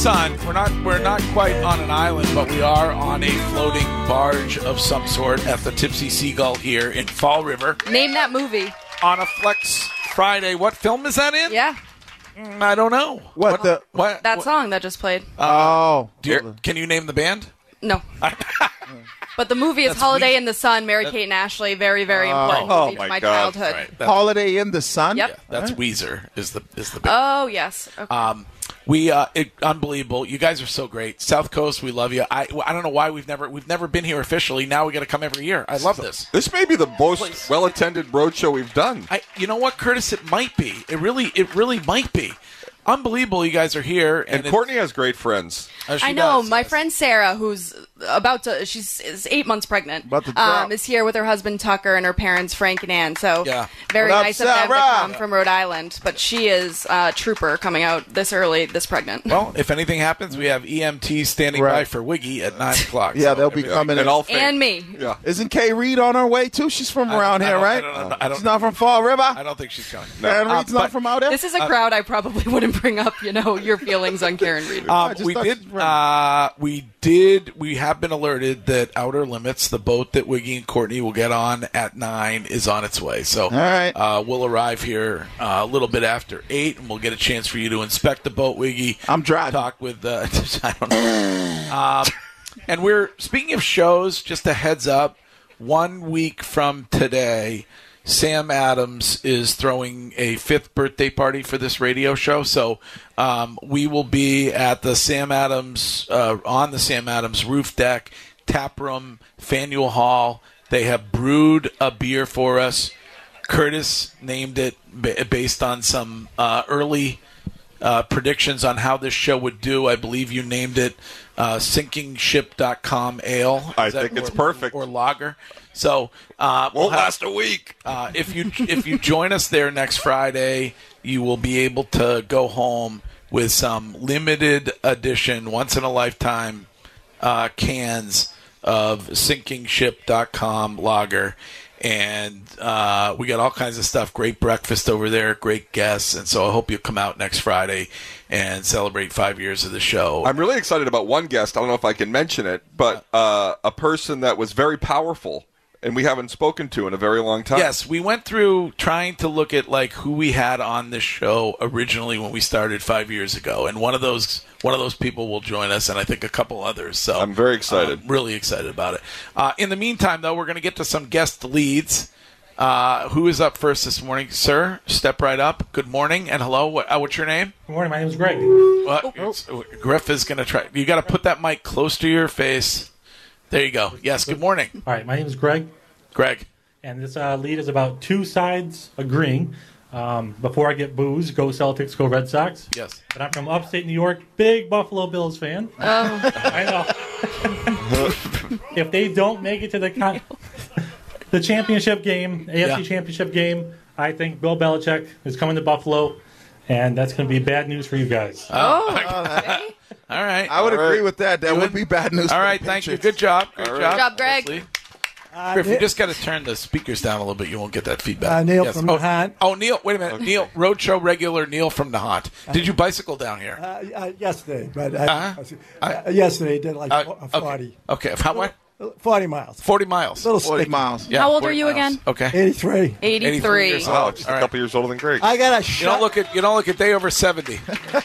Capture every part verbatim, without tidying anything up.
sun. We're not we're not quite on an island, but we are on a floating barge of some sort at the Tipsy Seagull here in Fall River. Name that movie. On a Flex Friday. What film is that in? Yeah. Mm, I don't know. What, what the? What, That what, song that just played. Oh. do you- can you name the band? No. But the movie is That's Holiday weak. in the Sun, Mary-Kate and Ashley. Very, very important Oh, movie my from my God. childhood. Right. That's, Holiday in the Sun? Yep. that's Weezer is the is the band. Oh, yes. Okay. Um, we uh, it, unbelievable. You guys are so great. South Coast, we love you. I I don't know why we've never we've never been here officially. Now we got to come every year. I love this. This may be the most well-attended road show we've done. I you know what, Curtis? It might be. It really it really might be. Unbelievable. You guys are here, and, And Courtney has great friends. Uh, she I know. does, My yes. friend Sarah, who's about to, she's is eight months pregnant, About to drop. um, is here with her husband Tucker and her parents Frank and Ann. So Yeah. very What up, nice of them to Sarah? come from Rhode Island. But she is a trooper coming out this early, this pregnant. Well, if anything happens, we have E M T standing by Right. for Wiggy at nine o'clock. Yeah, So they'll be everything- coming in. And all fake. And me. Yeah. Isn't Kay Reed on her way, too? She's from around I here, don't- right? I don't know. I don't- She's not from Fall River? I don't think she's coming. Karen Uh, Reed's not but- from out there? This is a crowd I probably wouldn't bring up, you know, your feelings on Karen Reed. Um, just we thought did. she's right. Uh, we did. We have been alerted that Outer Limits, the boat that Wiggy and Courtney will get on at nine, is on its way. So, right. uh, we'll arrive here uh, a little bit after eight, and we'll get a chance for you to inspect the boat, Wiggy. I'm driving. Talk with. Uh, I don't know. um, and we're speaking of shows. Just a heads up. One week from today, Sam Adams is throwing a fifth birthday party for this radio show. So um, we will be at the Sam Adams, uh, on the Sam Adams roof deck, tap room, Faneuil Hall. They have brewed a beer for us. Curtis named it ba- based on some uh, early uh, predictions on how this show would do. I believe you named it uh, sinking ship dot com ale. I Is that- think it's or- perfect. Or lager. So uh, we'll Won't have- last a week. uh, if you if you join us there next Friday, you will be able to go home with some limited edition, once in a lifetime uh, cans of sinking ship dot com lager. And uh, we got all kinds of stuff. Great breakfast over there, great guests. And so I hope you'll come out next Friday and celebrate five years of the show. I'm really excited about one guest. I don't know if I can mention it, but uh, a person that was very powerful and we haven't spoken to in a very long time. Yes, we went through trying to look at like who we had on this show originally when we started five years ago, and one of those one of those people will join us, and I think a couple others. So I'm very excited. um, really excited about it. Uh, in the meantime, though, we're going to get to some guest leads. Uh, who is up first this morning, sir? Step right up. Good morning and hello. What, uh, what's your name? Good morning. My name is Greg. What? It's- Griff is going to try. You got to put that mic close to your face. There you go. Yes. Good morning, All right. My name is Greg, Greg. and this uh, lead is about two sides agreeing. Um, before I get booze, go Celtics, go Red Sox. Yes. But I'm from upstate New York, big Buffalo Bills fan. Oh, I know. If they don't make it to the con- the championship game, A F C Yeah. championship game, I think Bill Belichick is coming to Buffalo, and that's going to be bad news for you guys. oh, okay. All right. I would All agree right. with that. That You would would- be bad news. All for right, the thank you. Patriots. Good job. Good All right. job. Good job, Greg. Leslie. Uh, Griff, you Ne- just got to turn the speakers down a little bit. You won't get that feedback. Uh, Neil Yes. from oh, Nahant. Oh, Neil. Wait a minute. Neil, Roadshow regular Neil from Nahant. Did you bicycle down here? uh, uh, yesterday, but I, Uh-huh. uh, yesterday did like Uh, fo- okay. forty, Okay. How much? forty miles. forty miles. Little forty sticky. miles. Yeah, How old are forty you miles. again? Okay. eighty-three. eighty-three. years Wow, old. just All a right. couple years older than Greg. I got a You don't shot. look at you don't look a day over seventy.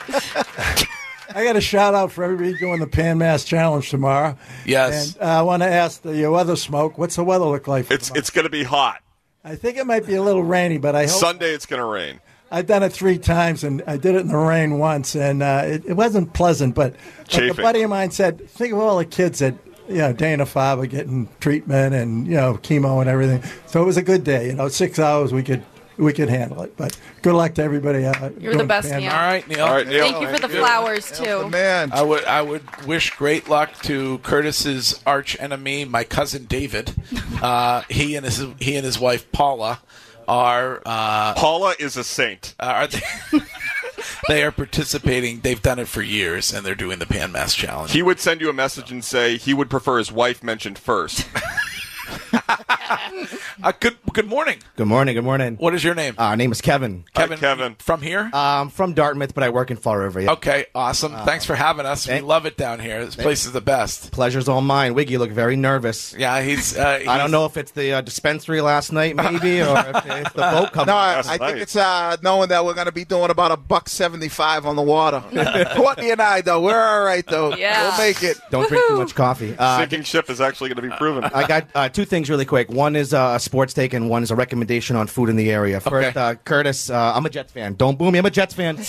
I got a shout out for everybody doing the Pan Mass Challenge tomorrow. Yes. And uh, I want to ask the uh, weather smoke. What's the weather look like? For It's tomorrow? it's going to be hot. I think it might be a little rainy, but I hope. Sunday it's going to rain. I've done it three times, and I did it in the rain once, and uh, it, it wasn't pleasant. But like a Chafing. buddy of mine said, think of all the kids that, you know, Dana Farber getting treatment and, you know, chemo and everything. So it was a good day. You know, six hours we could we could handle it. But good luck to everybody. Uh, You're the doing best, Pan- Neil. All right, Neil. All right, Neil. Thank you for the flowers, too. Man. I would I would wish great luck to Curtis's arch enemy, my cousin David. Uh, he and his he and his wife Paula are uh, Paula is a saint. are they, they are participating. They've done it for years, and they're doing the Pan Mass Challenge. He would send you a message and say he would prefer his wife mentioned first. uh, good good morning. Good morning. Good morning. What is your name? Uh, name is Kevin. Kevin. Hi, Kevin. From here? Um, from Dartmouth, but I work in Fall River. Yeah. Okay, awesome. Thanks for having us. thank- we love it down here. This place is the best. Pleasure's all mine. Wiggy, you look very nervous. Yeah, he's. Uh, he's I don't know if it's the uh, dispensary last night, maybe, or if it's the boat coming. No, I, That's I nice. think it's uh, knowing that we're going to be doing about a buck seventy-five on the water. Courtney and I, though, we're all right, though. Yeah. We'll make it. Don't drink too much coffee. Uh, Sinking ship is actually going to be proven. I got uh, two things really quick. One is uh, a sports take, and one is a recommendation on food in the area. First, Okay. uh, Curtis, uh, I'm a Jets fan. Don't boo me. I'm a Jets fan.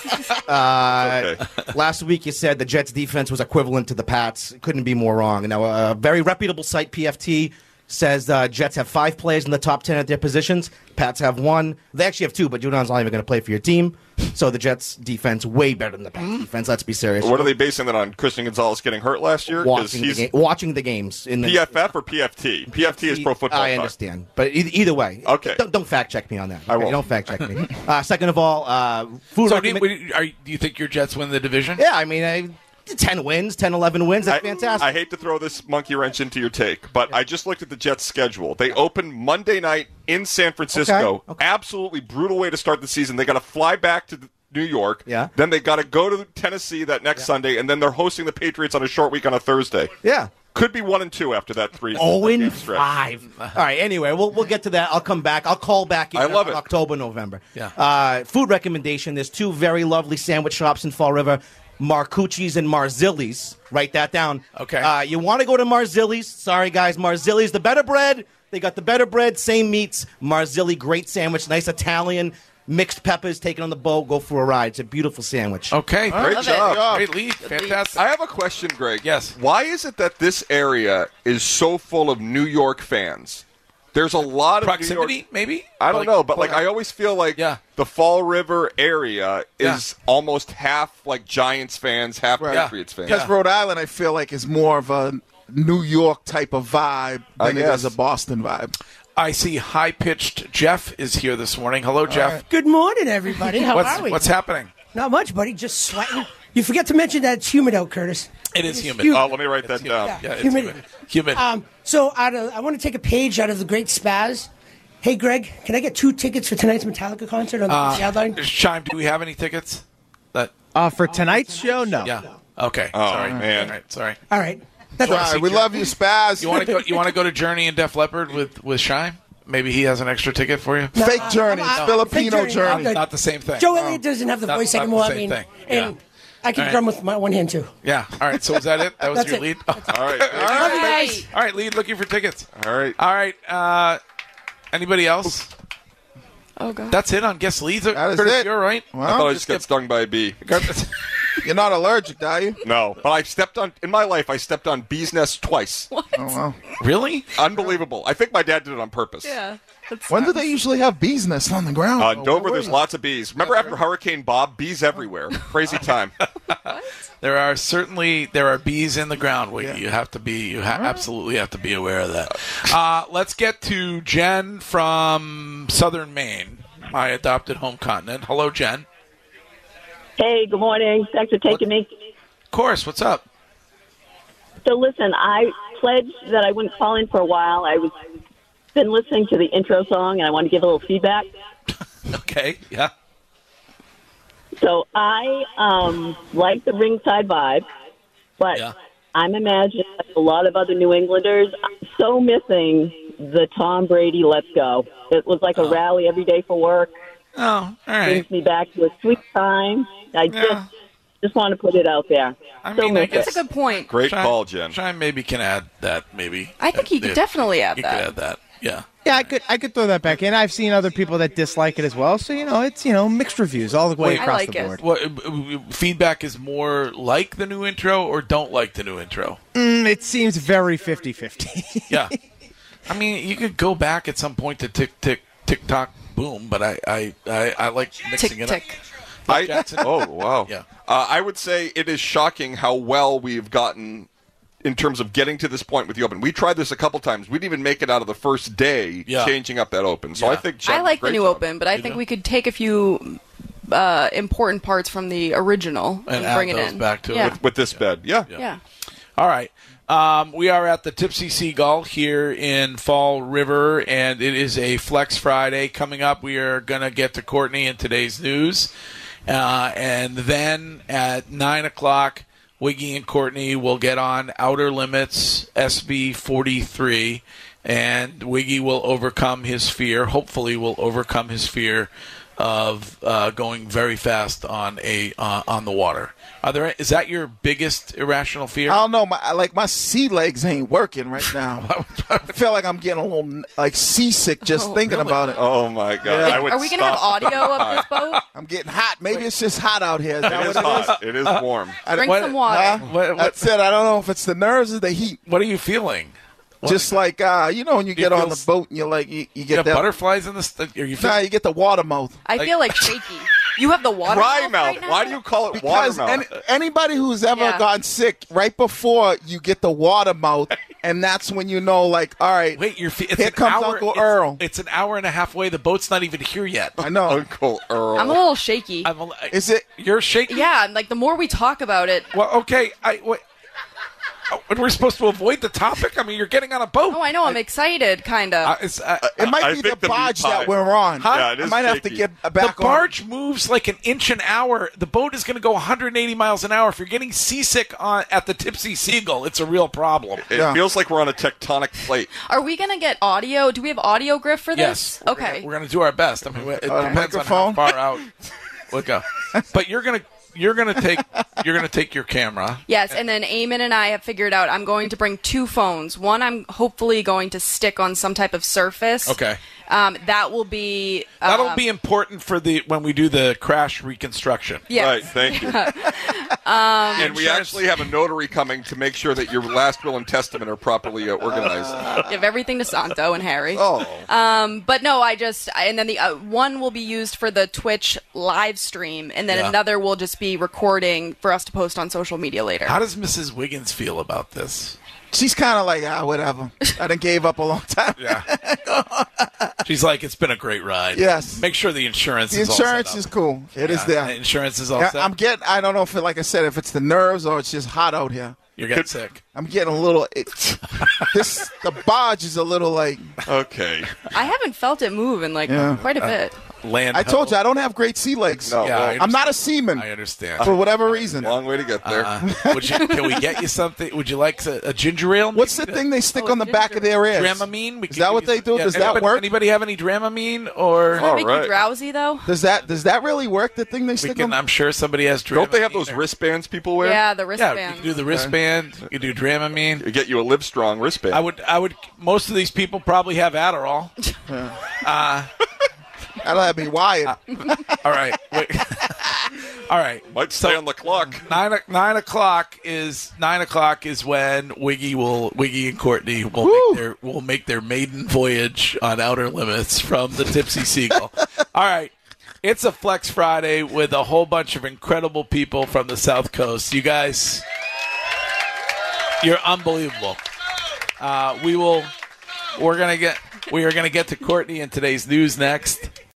uh, Okay. Last week you said the Jets defense was equivalent to the Pats. Couldn't be more wrong. Now, a very reputable site, P F T, says uh, Jets have five players in the top ten at their positions. Pats have one. They actually have two, but Judon's not even going to play for your team. So the Jets defense way better than the Pats defense. Let's be serious. What are they basing that on? Christian Gonzalez getting hurt last year? Because watching the, he's ga- watching the games in the P F F or P F T? P F T is Pro Football I Talk. understand, but either, either way, Okay. Don't, don't fact check me on that. I okay? won't. Don't fact check me. uh, second of all, uh, food. So, do you, recommend- are, you- do you think your Jets win the division? yeah, I mean, I, ten wins, ten, eleven wins. That's I, fantastic. I hate to throw this monkey wrench into your take, but I just looked at the Jets' schedule. They open Monday night in San Francisco. Okay, okay. Absolutely brutal way to start the season. They got to fly back to New York. Yeah. Then they got to go to Tennessee that next Sunday, and then they're hosting the Patriots on a short week on a Thursday. yeah. Could be one and two after that three. Oh, game and stretch. five. All right. Anyway, we'll we'll get to that. I'll come back. I'll call back. In I love in it. October, November. Yeah. Uh, food recommendation. There's two very lovely sandwich shops in Fall River, Marcucci's and Marzilli's. Write that down. Okay. Uh, you want to go to Marzilli's? Sorry, guys. Marzilli's, the better bread. They got the better bread, same meats. Marzilli, great sandwich, nice Italian. Mixed peppers, taken on the boat, go for a ride. It's a beautiful sandwich. Okay, Great Love job. Great lead. Fantastic. I have a question, Greg. Yes. Why is it that this area is so full of New York fans? There's a lot of Proximity, New York. maybe? I don't Like- know, but like I always feel like Yeah. the Fall River area is Yeah. almost half like Giants fans, half Right. Patriots fans. Because Rhode Island, I feel like, is more of a New York type of vibe I than it guess. is a Boston vibe. I see high-pitched Jeff is here this morning. Hello, Jeff. Good morning, everybody. How What's, are we? what's happening? Not much, buddy. Just sweating. You forget to mention that it's humid out, Curtis. It is humid. humid. Oh, let me write that down. Yeah. Yeah, it's Humid. humid. Humid. Um, so out of, I want to take a page out of the Great Spaz. Hey, Greg, can I get two tickets for tonight's Metallica concert on the Uh, sideline? Chime, do we have any tickets? That Uh, for tonight's show, no. Yeah. Okay. Oh, sorry. man. All right. Sorry. All right. That's All right, we love you, Spaz. You want to go? You want to go to Journey and Def Leppard with with Shime? Maybe he has an extra ticket for you. Fake Journey, I'm- I'm- Filipino fake Journey. Journey. Good. Not the same thing. Joe Elliott doesn't have the Not- voice not anymore. the I same mean, thing. and Yeah. I can All right. drum with my one hand too. Yeah. All right. So was that it? That was That's your it. lead. All right. All right. Right. All right. Lead looking for tickets. All right. All right. Uh, anybody else? Oh god. That's it on guest leads. That is Curtis, it. You're all right. Well, I thought I just just got get- stung by a bee. you're not allergic, are you? No, but I stepped on in my life. I stepped on bees' nests twice. What? Oh, wow. Really? Unbelievable. I think my dad did it on purpose. Yeah. That's When do they usually have bees nests on the ground? Uh, Oh, Dover, where there's were lots of bees. Remember after Hurricane Bob, bees everywhere. Crazy time. There are certainly there are bees in the ground. Wiggy. You have to be you ha- absolutely have to be aware of that. Uh, let's get to Jen from Southern Maine, my adopted home continent. Hello, Jen. Hey, good morning. Thanks for taking me. Of course. What's up? So listen, I pledged that I wouldn't call in for a while. I was been listening to the intro song, and I want to give a little feedback. Okay. Yeah. So I um, like the ringside vibe, but Yeah. I'm imagining like a lot of other New Englanders, I'm so missing the Tom Brady Let's Go. It was like a Oh. rally every day for work. Oh, all right. Brings me back to a sweet time. I Yeah. just just want to put it out there. I So mean, I miss guess it. That's a good point. Great Shine- call, Jen. Shine maybe can add that. Maybe. I think he could If- definitely add He that. could add that. Yeah. Yeah, I could I could throw that back in. I've seen other people that dislike it as well. So, you know, it's, you know, mixed reviews all the way Wait, I across like the it. board. What uh, uh, feedback is more like the new intro or don't like the new intro? Mm, it seems very fifty-fifty. Yeah. I mean, you could go back at some point to tick tick tick tock boom, but I I, I, I like mixing Tick it tick. up. I, Jackson. oh, wow. Yeah. Uh, I would say it is shocking how well we've gotten in terms of getting to this point with the Open. We tried this a couple times. We didn't even make it out of the first day Yeah. changing up that Open. So Yeah. I think I Jen, like the great new job. Open, but I You think do? we could take a few uh, important parts from the original And and, add bring it those in. back to it. yeah. With, with this bed. Yeah. Yeah. All right. Um, we are at the Tipsy Seagull here in Fall River, and it is a Flex Friday. Coming up, we are going to get to Courtney in today's news. Uh, and then at nine o'clock, Wiggy and Courtney will get on Outer Limits S B forty-three, and Wiggy will overcome his fear, hopefully will overcome his fear of uh, going very fast on a uh, on the water. Are there, is that your biggest irrational fear? I don't know. My like my sea legs ain't working right now. I feel like I'm getting a little like seasick just Oh, thinking really? about it. Oh my God! Yeah. I would Are we going to have stop. audio of this boat? I'm getting hot. Maybe it's just hot out here. Is that It is what it is? hot. It is warm. I- Drink what- some water. Huh? What- what- That's it. I don't know if it's the nerves or the heat. What are you feeling? What- Just like uh, you know, when you Do you get on feel the s- boat and you're like, you, you You get got that. butterflies in the st- are you Nah, feeling? you get the water mouth. I Like- feel like shaky. You have the water Dry mouth mouth. right now? Why do you call it Because water any, mouth? anybody who's ever Yeah. gotten sick, right before you get the water mouth, and that's when you know, like, all right, Wait, you're fe- it's here an comes hour, Uncle it's, Earl. It's an hour and a half away. The boat's not even here yet. I know. Uncle Earl. I'm a little shaky. I'm a, Is it? You're shaking. Yeah, and, like the more we talk about it. Well, okay. I wait. Oh, and we're supposed to avoid the topic. I mean, you're getting on a boat. Oh, I know. I'm excited, kind of. Uh, it's, uh, It might I be think the the meat barge pie. that we're on. Huh? Yeah, it I is might have to shaky. get the back on. barge moves like an inch an hour. The boat is going to go one hundred eighty miles an hour. If you're getting seasick on at the Tipsy Seagull, it's a real problem. It Yeah. feels like we're on a tectonic plate. Are we gonna get audio? Do we have audio, Griff, for Yes. this? We're Okay. gonna- We're going to do our best. I mean, it Uh, depends on microphone? how far out we'll go. But you're going to you're going to take you're going to take your camera. Yes, and then Eamon and I have figured out I'm going to bring two phones. One I'm hopefully going to stick on some type of surface. Okay. Um, that will be. Um, That'll be important for the when we do the crash reconstruction. Yes. Right, thank you. and we actually have a notary coming to make sure that your last will and testament are properly uh, organized. Give everything to Santo and Harry. Oh. Um, but no, I just and then the uh, one will be used for the Twitch live stream, and then Yeah. another will just be recording for us to post on social media later. How does Missus Wiggins feel about this? She's kind of like, ah, whatever. I done gave up a long time. Yeah. She's like, it's been a great ride. Yes. Make sure the insurance The is insurance all is set up. cool. It is Yeah, there. the insurance is all Yeah, set. I'm getting. I don't know if, it, like I said, if it's the nerves or it's just hot out here. You're getting sick. I'm getting a little. It, this the barge is a little like. Okay. I haven't felt it move in like Yeah. quite a bit. Land. I told you I don't have great sea legs. No, Yeah, well, I I'm not a seaman I understand. for whatever reason. long way to get there. Uh, would you, can we get you something? Would you like a, a ginger ale? What's the maybe? thing they stick Oh, on the back of their ears? Dramamine? We Is can that give what you they some- do? yeah, Does that anybody, work? Anybody have any Dramamine or? Does that All make right. you drowsy though? Does that does that really work? The thing they We stick can, on? I'm sure somebody has Dramamine. Don't they have those or- wristbands people wear? Yeah, the Yeah, wristband. you can do the wristband. You can do Dramamine. You get you a Livestrong wristband. I would. I would. Most of these people probably have Adderall. uh, That'll have me wired. all right. Wait. all right. Might stay on the clock. Nine o- nine o'clock is nine o'clock is when Wiggy will Wiggy and Courtney will Woo! make their will make their maiden voyage on Outer Limits from the Tipsy Seagull. All right. It's a Flex Friday with a whole bunch of incredible people from the South Coast. You guys, you're unbelievable. Uh, we will. We're gonna get. We are gonna get to Courtney in today's news next.